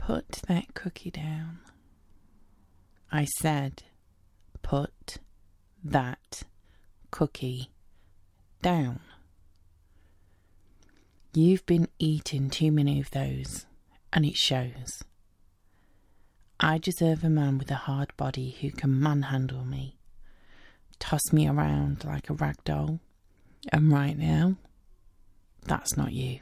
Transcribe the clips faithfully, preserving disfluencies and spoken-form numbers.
Put that cookie down. I said, put that cookie down. You've been eating too many of those, and it shows. I deserve a man with a hard body who can manhandle me, toss me around like a rag doll, and right now, that's not you.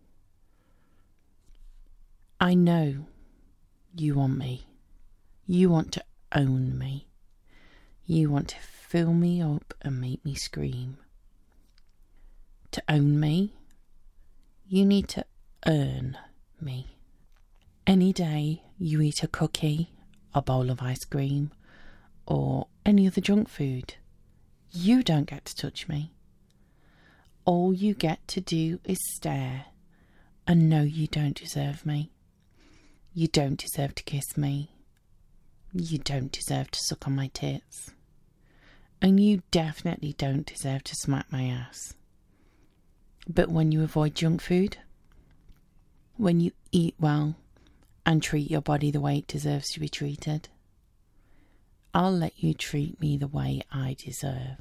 I know you want me. You want to own me. You want to fill me up and make me scream. To own me, you need to earn me. Any day you eat a cookie, a bowl of ice cream, or any other junk food, you don't get to touch me. All you get to do is stare and know you don't deserve me. You don't deserve to kiss me. You don't deserve to suck on my tits. And you definitely don't deserve to smack my ass. But when you avoid junk food, when you eat well and treat your body the way it deserves to be treated, I'll let you treat me the way I deserve.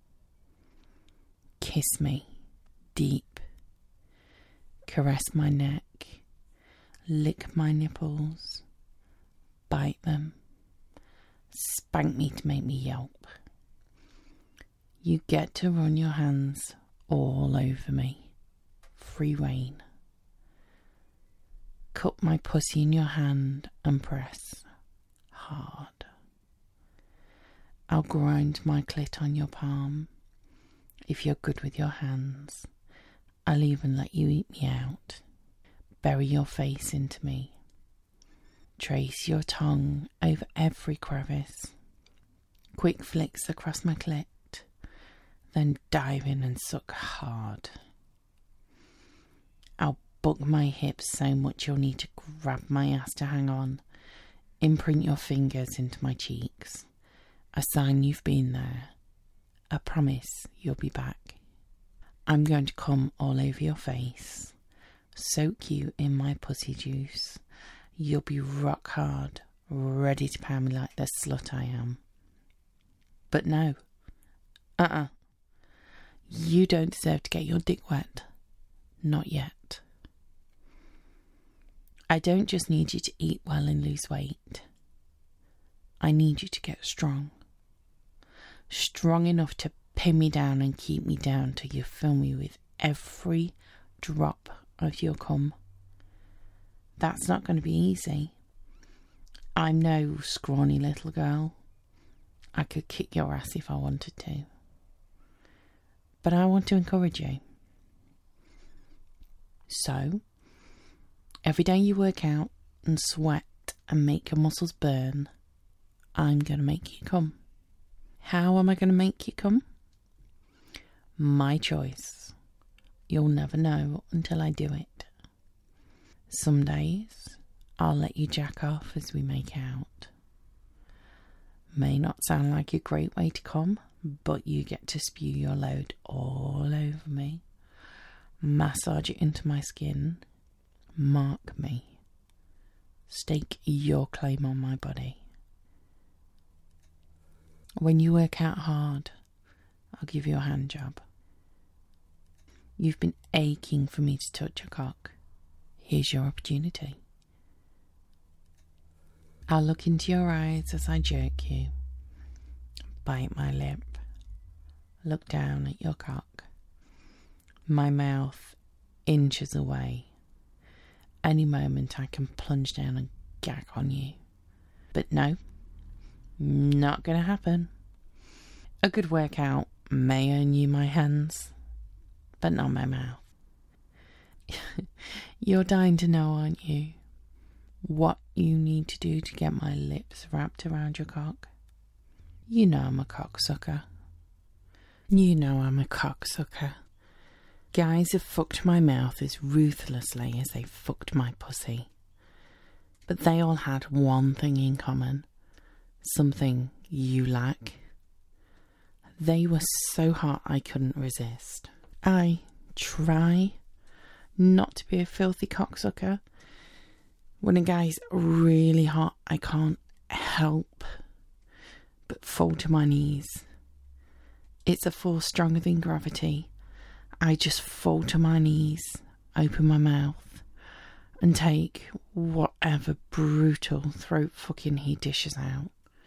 Kiss me deep. Caress my neck. Lick my nipples. Bite them. Spank me to make me yelp. You get to run your hands all over me. Free rein. Cup my pussy in your hand and press hard. I'll grind my clit on your palm. If you're good with your hands, I'll even let you eat me out. Bury your face into me. Trace your tongue over every crevice. Quick flicks across my clit. Then dive in and suck hard. I'll buck my hips so much you'll need to grab my ass to hang on. Imprint your fingers into my cheeks. A sign you've been there. A promise you'll be back. I'm going to come all over your face. Soak you in my pussy juice. You'll be rock hard, ready to pound me like the slut I am. But no. Uh-uh. You don't deserve to get your dick wet. Not yet. I don't just need you to eat well and lose weight. I need you to get strong. Strong enough to pin me down and keep me down till you fill me with every drop of your cum. That's not going to be easy. I'm no scrawny little girl. I could kick your ass if I wanted to. But I want to encourage you. So, every day you work out and sweat and make your muscles burn, I'm going to make you come. How am I going to make you come? My choice. You'll never know until I do it. Some days, I'll let you jack off as we make out. May not sound like a great way to come, but you get to spew your load all over me. Massage it into my skin. Mark me. Stake your claim on my body. When you work out hard, I'll give you a hand job. You've been aching for me to touch your cock. Here's your opportunity. I'll look into your eyes as I jerk you. Bite my lip. Look down at your cock. My mouth inches away. Any moment I can plunge down and gag on you. But no, not gonna happen. A good workout may earn you my hands, but not my mouth. You're dying to know, aren't you, what you need to do to get my lips wrapped around your cock? You know I'm a cocksucker. You know I'm a cocksucker. Guys have fucked my mouth as ruthlessly as they fucked my pussy. But they all had one thing in common. Something you lack. They were so hot I couldn't resist. I try not to be a filthy cocksucker When a guy's really hot, I can't help but fall to my knees. It's a force stronger than gravity. I just fall to my knees, open my mouth, and take whatever brutal throat fucking he dishes out.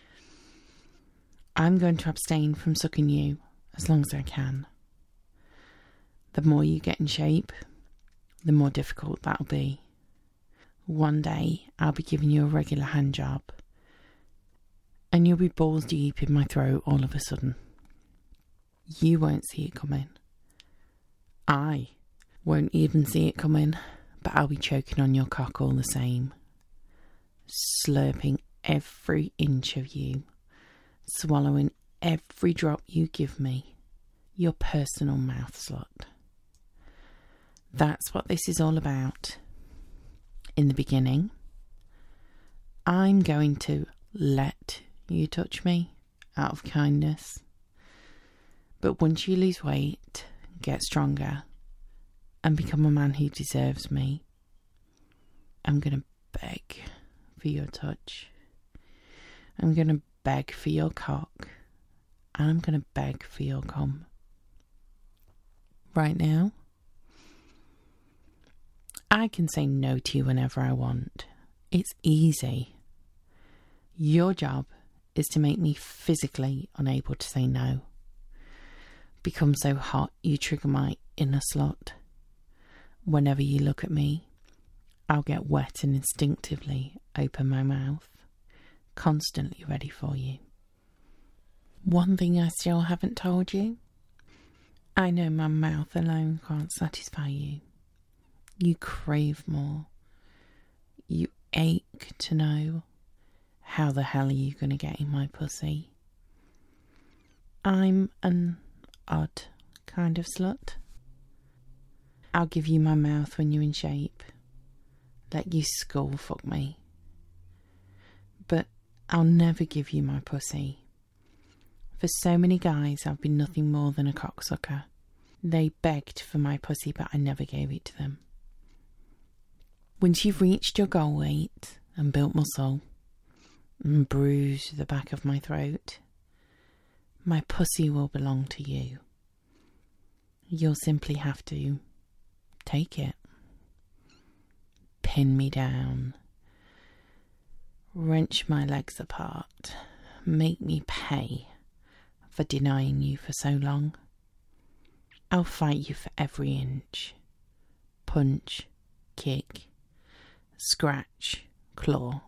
I'm going to abstain from sucking you as long as I can. The more you get in shape, the more difficult that'll be. One day I'll be giving you a regular hand job, and you'll be balls deep in my throat all of a sudden. You won't see it coming. I won't even see it coming, but I'll be choking on your cock all the same, slurping every inch of you, swallowing every drop you give me, your personal mouth slut. That's what this is all about. In the beginning, I'm going to let you touch me out of kindness. But once you lose weight, get stronger, and become a man who deserves me, I'm going to beg for your touch. I'm going to beg for your cock, and I'm going to beg for your cum. Right now, I can say no to you whenever I want. It's easy. Your job is to make me physically unable to say no. Become so hot you trigger my inner slut. Whenever you look at me, I'll get wet and instinctively open my mouth, constantly ready for you. One thing I still haven't told you, I know my mouth alone can't satisfy you. You crave more. You ache to know how the hell are you going to get in my pussy. I'm an odd kind of slut. I'll give you my mouth when you're in shape. Let you skull fuck me. But I'll never give you my pussy. For so many guys, I've been nothing more than a cocksucker. They begged for my pussy, but I never gave it to them. Once you've reached your goal weight and built muscle and bruised the back of my throat, my pussy will belong to you. You'll simply have to take it, pin me down, wrench my legs apart, make me pay for denying you for so long. I'll fight you for every inch. Punch, kick, scratch, claw.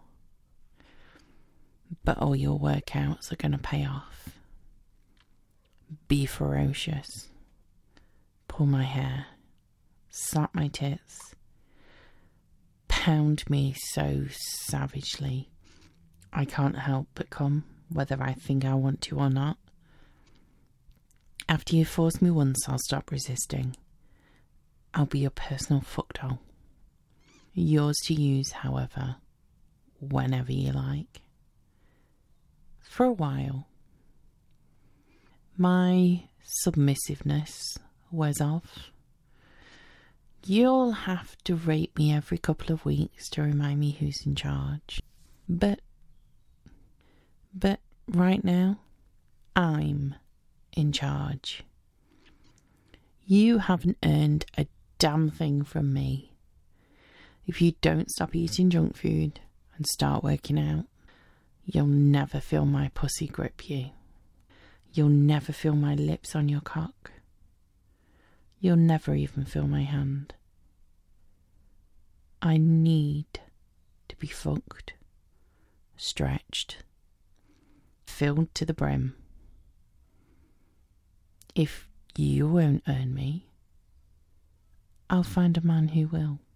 But all your workouts are going to pay off. Be ferocious. Pull my hair. Slap my tits. Pound me so savagely I can't help but come, whether I think I want to or not. After you force me once, I'll stop resisting. I'll be your personal fuck doll. Yours to use, however, whenever you like. For a while. My submissiveness wears off. You'll have to rape me every couple of weeks to remind me who's in charge. But, but right now, I'm in charge. You haven't earned a damn thing from me. If you don't stop eating junk food and start working out, you'll never feel my pussy grip you. You'll never feel my lips on your cock. You'll never even feel my hand. I need to be fucked, stretched, filled to the brim. If you won't earn me, I'll find a man who will.